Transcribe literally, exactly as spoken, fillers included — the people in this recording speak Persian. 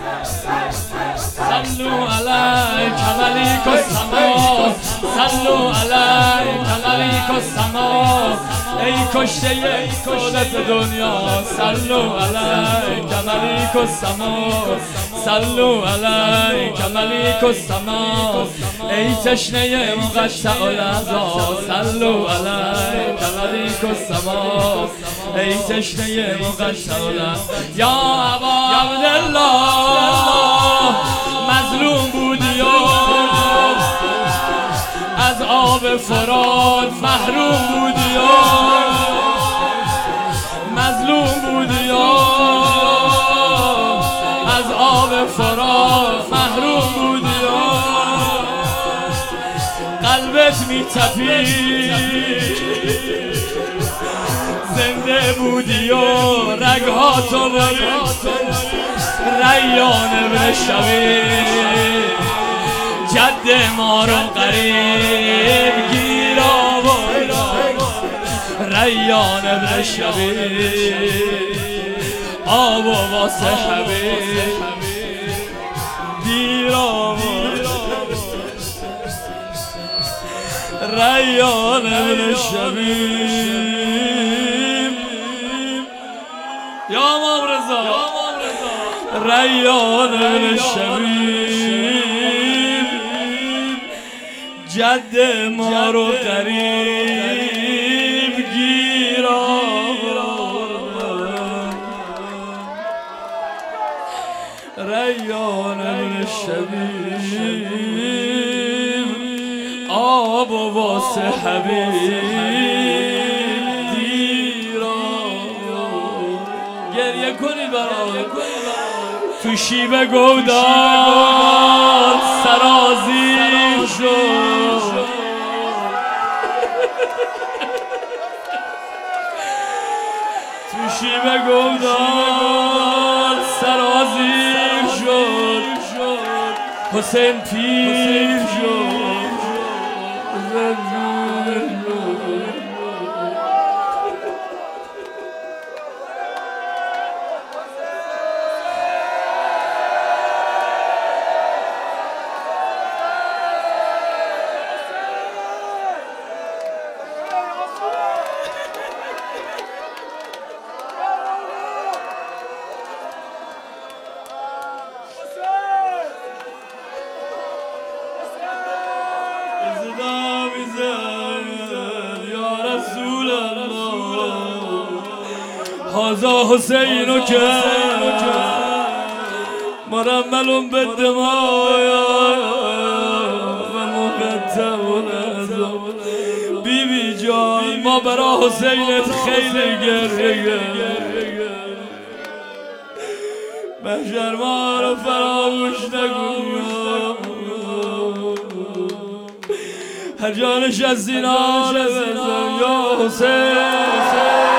صلوا عليك ملك السماء صلوا عليك ملك السماء ای کشته دولت دنیا صلوا عليك ملك السماء صلوا عليك ملك السماء ای تشنه مقطع العزا صلوا عليك ملك السماء ای تشنه مقطع العزا یا ابا عبدالله مظلوم بودی و از آب فرات محروم بودی و مظلوم بودی و از آب فرات محروم بودی و قلبت میتپید زنده بودی و رگهاتو ریان ابن شبیب جد ما رو قریب گیر آورد ریان ابن شبیب آب و واسه حبیب دیر آورد ریان ابن شبیب یا امام رضا ریان ابن شبیب جد ما رو قریب گیر آورد ریان ابن شبیب آب و واسه حبیب دیر آورد گریه کنید برای تو شیب گودال سرازیر شد تو شیب گودال سرازیر شد حسین پیر شد هذا حسين كان مرمل بالدماء ومقطع العظام بیبی جان ما برا حسینت خیلی گریه محشر ما رو فراموش نکن هر جانش از زینار بزن یا حسین